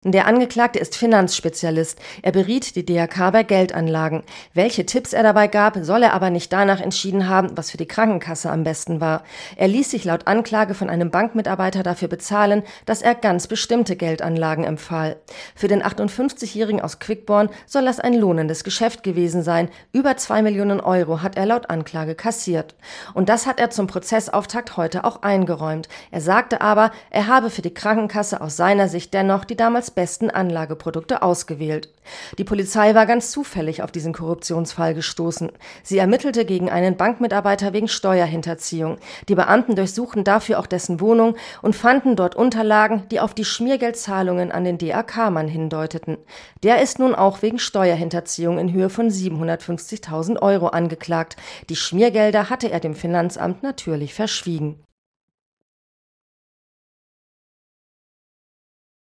Der Angeklagte ist Finanzspezialist. Er beriet die DAK bei Geldanlagen. Welche Tipps er dabei gab, soll er aber nicht danach entschieden haben, was für die Krankenkasse am besten war. Er ließ sich laut Anklage von einem Bankmitarbeiter dafür bezahlen, dass er ganz bestimmte Geldanlagen empfahl. Für den 58-Jährigen aus Quickborn soll das ein lohnendes Geschäft gewesen sein. Über 2 Millionen Euro hat er laut Anklage kassiert. Und das hat er zum Prozessauftakt heute auch eingeräumt. Er sagte aber, er habe für die Krankenkasse aus seiner Sicht dennoch die damals besten Anlageprodukte ausgewählt. Die Polizei war ganz zufällig auf diesen Korruptionsfall gestoßen. Sie ermittelte gegen einen Bankmitarbeiter wegen Steuerhinterziehung. Die Beamten durchsuchten dafür auch dessen Wohnung und fanden dort Unterlagen, die auf die Schmiergeldzahlungen an den DAK-Mann hindeuteten. Der ist nun auch wegen Steuerhinterziehung in Höhe von 750.000 Euro angeklagt. Die Schmiergelder hatte er dem Finanzamt natürlich verschwiegen.